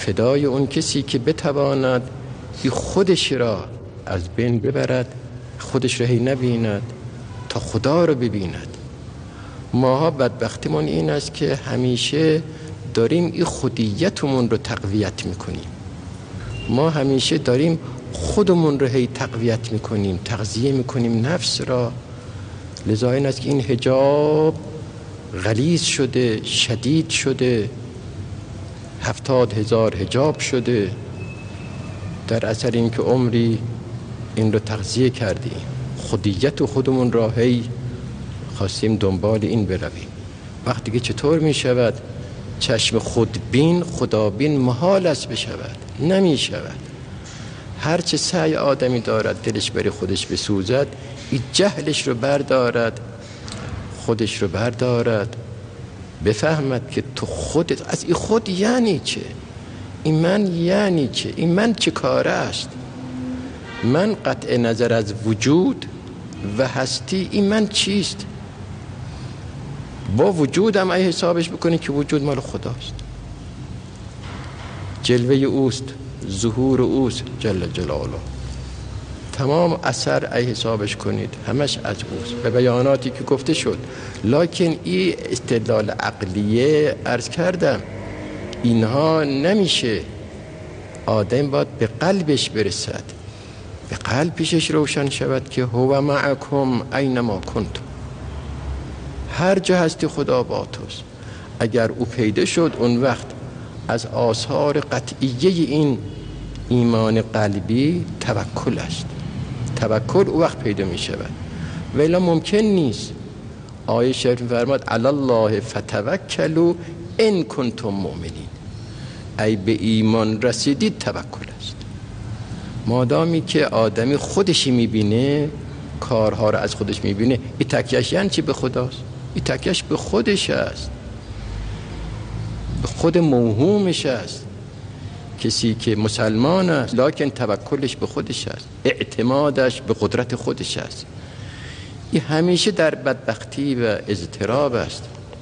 فدای اون کسی که بتواند این خودش را از بین ببرد، خودش را هی نبیند تا خدا را ببیند. ماها بدبختیمون این است که همیشه داریم این خودیتمون رو تقویت میکنیم. ما همیشه داریم خودمون رو هی تقویت میکنیم، تغذیه میکنیم نفس را. لذا این است که این حجاب غلیظ شده، شدید شده، 70,000 حجاب شده، در اثر این که عمری این رو تغذیه کردیم، خودیت و خودمون را هی خواستیم دنبال این برویم. وقتی که چطور می شود چشم خودبین خدابین محال است بشود؟ نمی شود. هرچه سعی آدمی دارد دلش بری خودش بسوزد، این جهلش رو بردارد، خودش رو بردارد، بفهمد که تو خودت، از این خود یعنی چه؟ این من یعنی چه؟ این من چه کاره است؟ من قطع نظر از وجود و هستی، این من چیست؟ با وجودم ای حسابش بکنی که وجود مال خداست، جلوه اوست، ظهور اوست جل جلاله، تمام اثر ای حسابش کنید همش از اوست به بیاناتی که گفته شد. لکن این استدلال عقلیه عرض کردم اینها نمیشه. آدم باید به قلبش برسد، به قلب پیشش روشن شود که هو معکم اینما کنتم، هر جا هستی خدا با توست. اگر او پیدا شد اون وقت از آثار قطعیه این ایمان قلبی توکل است. توکل او وقت پیدا می شود، ولی ممکن نیست. آیه شریف فرماد علی الله فتوکلوا ان کنتم مؤمنین، ای به ایمان رسیدید توکل است. مادامی که آدمی خودشی میبینه، کارها رو از خودش میبینه، این تکیهش یعنی چی؟ به خداست. این تکیهش به خودش است، به خود موهومش است. کسی که مسلمان است لکن توکلش به خودش است، اعتمادش به قدرت خودش است، این همیشه در بدبختی و اضطراب است،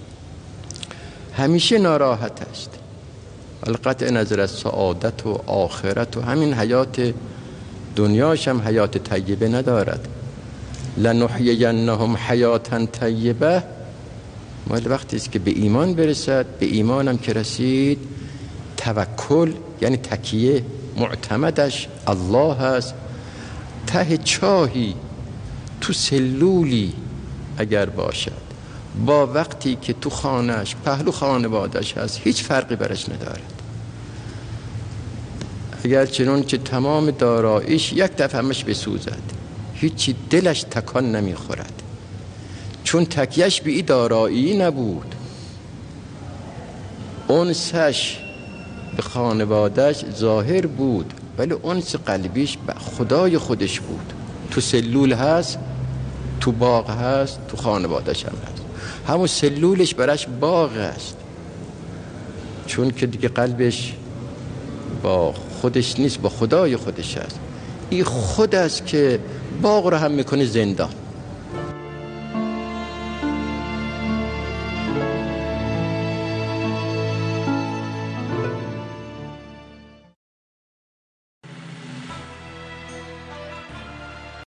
همیشه ناراحت است. القطع نظر از سعادت و آخرت و همین حیات دنیاش هم حیات طیبه ندارد. لنحیینهم حیاتا طیبه، مال وقتی است که به ایمان برسد. به ایمان هم که رسید، توکل یعنی تکیه، معتمدش الله هست. ته چاهی تو سلولی اگر باشد با وقتی که تو خانهش پهلو خانوادش هست هیچ فرقی برش ندارد. اگر چنانچه تمام داراییش یک دفعه همش بسوزد، هیچی دلش تکان نمیخورد، چون تکیهش به این دارایی نبود. انسش به خانوادهش ظاهر بود ولی انس قلبیش به خدای خودش بود. تو سلول هست، تو باغ هست، تو خانوادهش هم هست. همون سلولش برش باغ است، چون که دیگه قلبش با خودش نیست، با خدای خودش هست. این خود است که باغ رو هم میکنه زندان.